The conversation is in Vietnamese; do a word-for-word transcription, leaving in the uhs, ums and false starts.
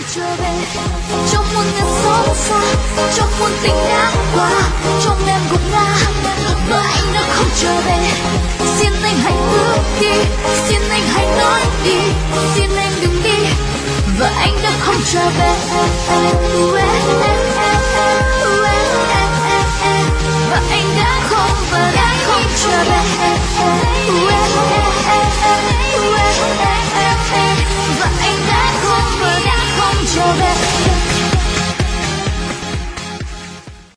trở về, trong muôn ngàn xót xa, trong muôn tình đã qua, trong em gục ngã mà anh đã không trở về. Xin anh hãy bước đi, xin anh hãy nói đi, xin anh đừng đi và anh đã không trở về.